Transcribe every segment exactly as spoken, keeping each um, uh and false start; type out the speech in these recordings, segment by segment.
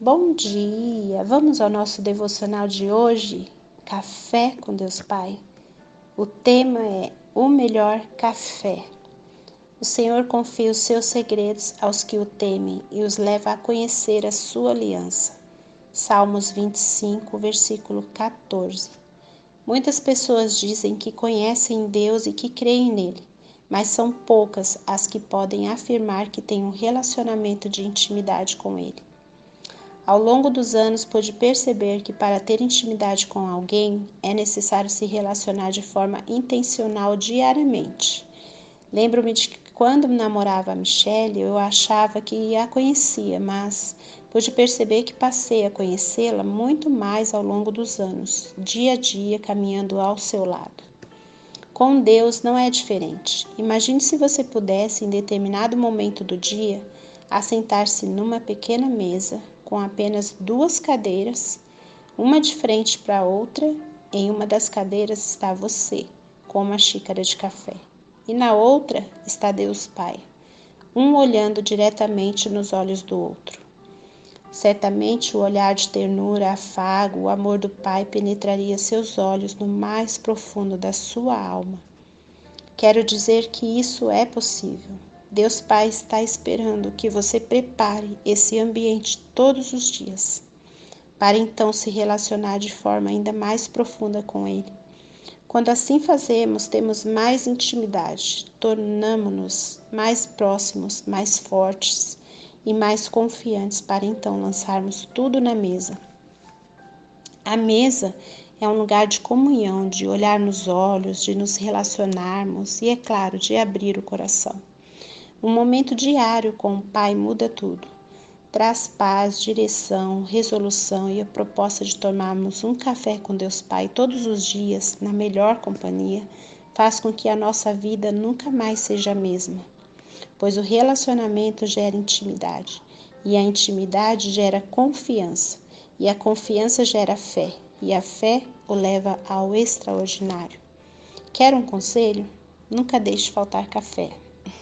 Bom dia! Vamos ao nosso devocional de hoje, Café com Deus Pai. O tema é o melhor café. O Senhor confia os seus segredos aos que o temem e os leva a conhecer a sua aliança. Salmos vinte e cinco, versículo quatorze. Muitas pessoas dizem que conhecem Deus e que creem nele, mas são poucas as que podem afirmar que têm um relacionamento de intimidade com ele. Ao longo dos anos, pude perceber que para ter intimidade com alguém, é necessário se relacionar de forma intencional diariamente. Lembro-me de que quando namorava a Michelle, eu achava que a conhecia, mas pude perceber que passei a conhecê-la muito mais ao longo dos anos, dia a dia, caminhando ao seu lado. Com Deus não é diferente. Imagine se você pudesse, em determinado momento do dia, assentar-se numa pequena mesa, com apenas duas cadeiras, uma de frente para a outra. Em uma das cadeiras está você, com uma xícara de café, e na outra está Deus Pai, um olhando diretamente nos olhos do outro. Certamente o olhar de ternura, afago, o amor do Pai penetraria seus olhos no mais profundo da sua alma. Quero dizer que isso é possível. Deus Pai está esperando que você prepare esse ambiente todos os dias, para então se relacionar de forma ainda mais profunda com Ele. Quando assim fazemos, temos mais intimidade, tornamo-nos mais próximos, mais fortes e mais confiantes para então lançarmos tudo na mesa. A mesa é um lugar de comunhão, de olhar nos olhos, de nos relacionarmos e, é claro, de abrir o coração. Um momento diário com o Pai muda tudo. Traz paz, direção, resolução e a proposta de tomarmos um café com Deus Pai todos os dias, na melhor companhia, faz com que a nossa vida nunca mais seja a mesma. Pois o relacionamento gera intimidade, e a intimidade gera confiança, e a confiança gera fé, e a fé o leva ao extraordinário. Quer um conselho? Nunca deixe faltar café.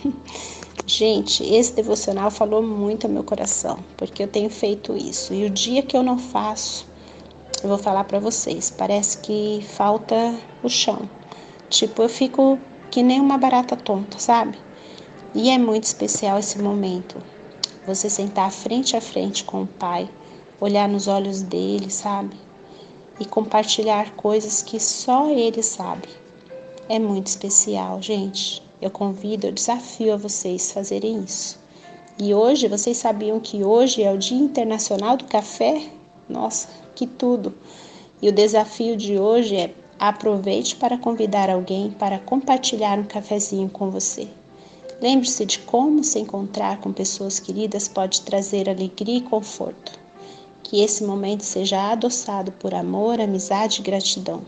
Gente, esse devocional falou muito ao meu coração, porque eu tenho feito isso. E o dia que eu não faço, eu vou falar para vocês, parece que falta o chão. Tipo, eu fico que nem uma barata tonta, sabe? E é muito especial esse momento. Você sentar frente a frente com o Pai, olhar nos olhos dele, sabe? E compartilhar coisas que só ele sabe. É muito especial, gente. Eu convido, eu desafio a vocês a fazerem isso. E hoje, vocês sabiam que hoje é o Dia Internacional do Café? Nossa, que tudo! E o desafio de hoje é: aproveite para convidar alguém para compartilhar um cafezinho com você. Lembre-se de como se encontrar com pessoas queridas pode trazer alegria e conforto. Que esse momento seja adoçado por amor, amizade e gratidão.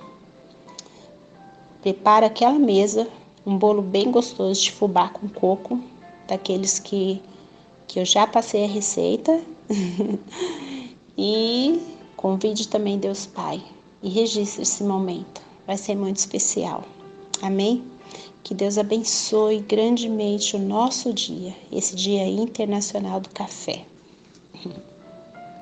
Prepara aquela mesa, um bolo bem gostoso de fubá com coco, daqueles que, que eu já passei a receita. E convide também Deus Pai e registre esse momento. Vai ser muito especial. Amém? Que Deus abençoe grandemente o nosso dia, esse Dia Internacional do Café.